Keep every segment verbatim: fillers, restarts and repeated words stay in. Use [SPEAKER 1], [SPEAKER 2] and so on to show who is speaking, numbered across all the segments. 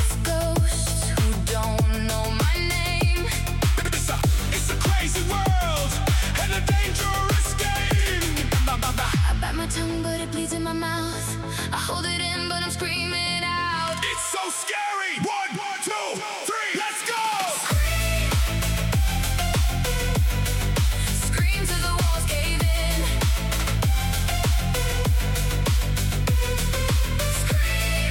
[SPEAKER 1] with ghosts who don't know my name.
[SPEAKER 2] It's a, it's a crazy world and a dangerous game.
[SPEAKER 1] I bite my tongue but it bleeds in my mouth. I hold it in but I'm screaming out.
[SPEAKER 2] It's so scary. One, two, three, let's go.
[SPEAKER 1] Scream, scream till the walls cave in. Scream,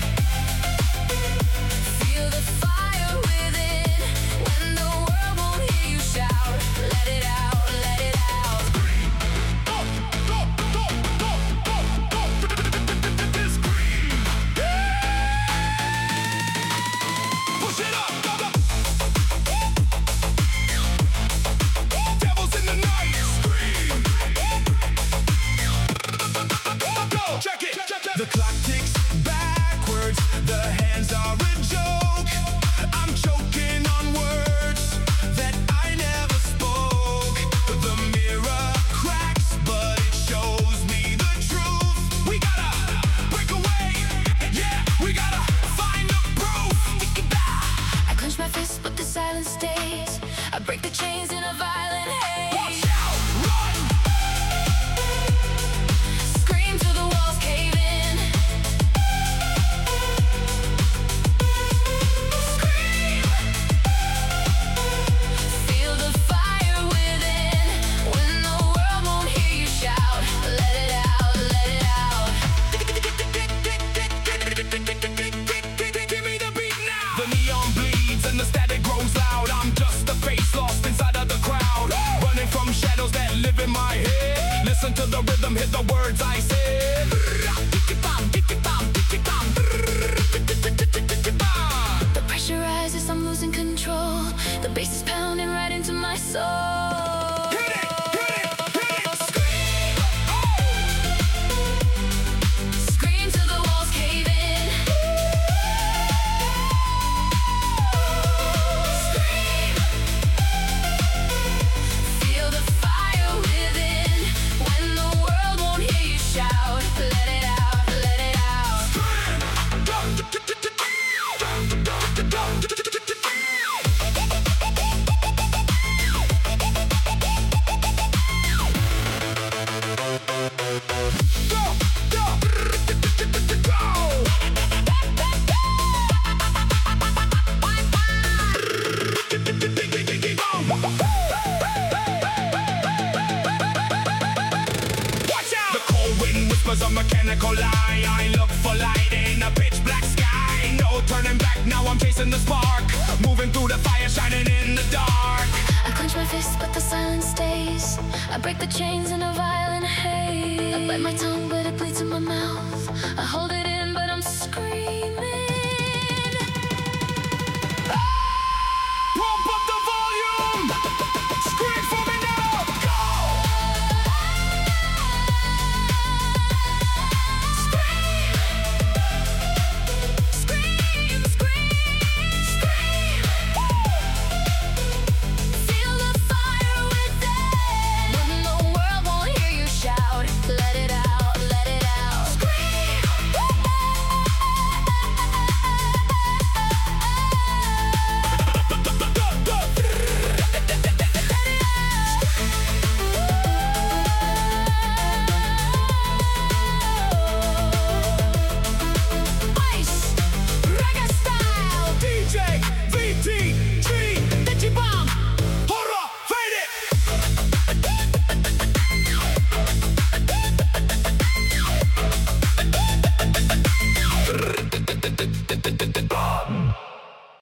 [SPEAKER 1] feel the fire within. When the world won't hear you shout, let it out, let it out.
[SPEAKER 2] Scream. Go, go, go, go, go, go. Scream. Push it up, go, go. Devils in the night. Scream. Go, check it. The clock ticks backwards. The hands are a joke. I'm choking on words that I never spoke. The mirror cracks, but it shows me the truth. We gotta break away. Yeah, we gotta find the proof.
[SPEAKER 1] I clench my fist but the silence stays. I break the chains in a violent haze.
[SPEAKER 2] Watch out, run.
[SPEAKER 1] Scream till the walls cave in. Scream, feel the fire within. When the world won't hear you shout, let it out, let it out.
[SPEAKER 2] Give me the beat now. The neon bleeds and the static grows loud. I'm just a face lost inside of the crowd, running from shadows that live in my head. Listen to the rhythm, hear the words I said.
[SPEAKER 1] The pressure rises, I'm losing control. The bass is pounding right into my soul.
[SPEAKER 2] Hit it, hit it, hit it.
[SPEAKER 1] Scream, scream till the walls cave in. Scream, feel the fire within. When the world won't hear you shout, let it out, let it out.
[SPEAKER 2] Watch out! The cold wind whispers a mechanical lie. I look for light in a pitch black sky. No turning back, now I'm chasing the spark. Moving through the fire, shining in the dark.
[SPEAKER 1] I clench my fist, but the silence stays. I break the chains in a violent haze. I bite my tongue, but it bleeds in my mouth. I hold it